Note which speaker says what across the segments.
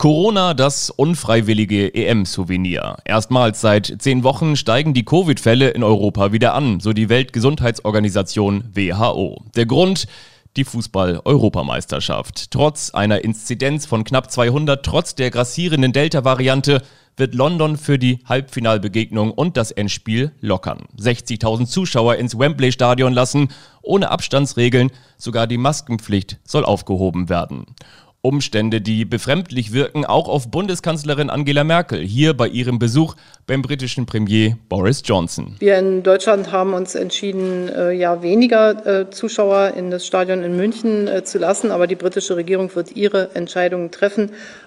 Speaker 1: Corona, das unfreiwillige EM-Souvenir. Erstmals seit 10 Wochen steigen die Covid-Fälle in Europa wieder an, so die Weltgesundheitsorganisation WHO. Der Grund? Die Fußball-Europameisterschaft. Trotz einer Inzidenz von knapp 200, trotz der grassierenden Delta-Variante, wird London für die Halbfinalbegegnung und das Endspiel lockern. 60.000 Zuschauer ins Wembley-Stadion lassen, ohne Abstandsregeln, sogar die Maskenpflicht soll aufgehoben werden. Umstände, die befremdlich wirken, auch auf Bundeskanzlerin Angela Merkel, hier bei ihrem Besuch beim britischen Premier Boris Johnson.
Speaker 2: Wir in Deutschland haben uns entschieden, weniger Zuschauer in das Stadion in München zu lassen, aber die britische Regierung wird ihre Entscheidungen treffen.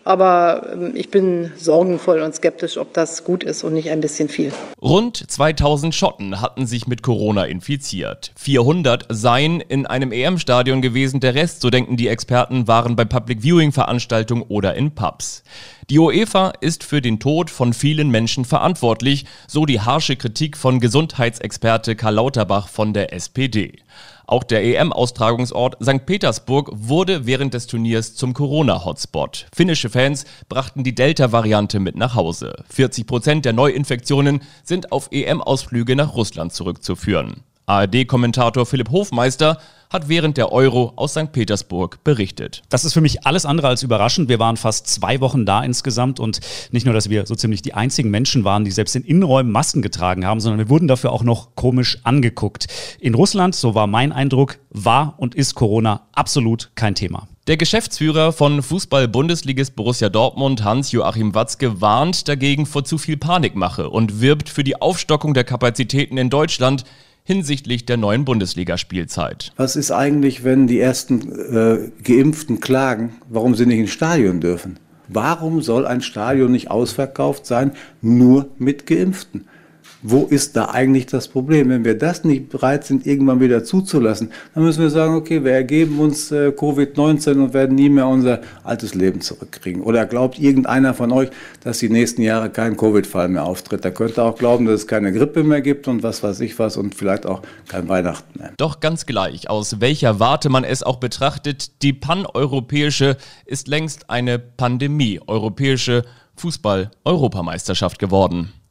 Speaker 2: Aber ich bin sorgenvoll und skeptisch, ob das gut ist und nicht ein bisschen viel.
Speaker 1: Rund 2000 Schotten hatten sich mit Corona infiziert. 400 seien in einem EM-Stadion gewesen, der Rest, so denken die Experten, waren bei Public-Viewing-Veranstaltungen oder in Pubs. Die UEFA ist für den Tod von vielen Menschen verantwortlich, so die harsche Kritik von Gesundheitsexperte Karl Lauterbach von der SPD. Auch der EM-Austragungsort St. Petersburg wurde während des Turniers zum Corona-Hotspot. Finnische Fans brachten die Delta-Variante mit nach Hause. 40% der Neuinfektionen sind auf EM-Ausflüge nach Russland zurückzuführen. ARD-Kommentator Philipp Hofmeister hat während der Euro aus St. Petersburg berichtet.
Speaker 3: Das ist für mich alles andere als überraschend. Wir waren fast 2 Wochen da insgesamt und nicht nur, dass wir so ziemlich die einzigen Menschen waren, die selbst in Innenräumen Masken getragen haben, sondern wir wurden dafür auch noch komisch angeguckt. In Russland, so war mein Eindruck, war und ist Corona absolut kein Thema.
Speaker 1: Der Geschäftsführer von Fußball-Bundesligist Borussia Dortmund, Hans-Joachim Watzke, warnt dagegen vor zu viel Panikmache und wirbt für die Aufstockung der Kapazitäten in Deutschland hinsichtlich der neuen Bundesligaspielzeit.
Speaker 4: Was ist eigentlich, wenn die ersten Geimpften klagen, warum sie nicht ins Stadion dürfen? Warum soll ein Stadion nicht ausverkauft sein, nur mit Geimpften? Wo ist da eigentlich das Problem? Wenn wir das nicht bereit sind, irgendwann wieder zuzulassen, dann müssen wir sagen, okay, wir ergeben uns Covid-19 und werden nie mehr unser altes Leben zurückkriegen. Oder glaubt irgendeiner von euch, dass die nächsten Jahre kein Covid-Fall mehr auftritt? Da könnte auch glauben, dass es keine Grippe mehr gibt und was weiß ich was und vielleicht auch kein Weihnachten mehr.
Speaker 1: Doch ganz gleich, aus welcher Warte man es auch betrachtet, die paneuropäische ist längst eine Pandemie, europäische Fußball-Europameisterschaft geworden.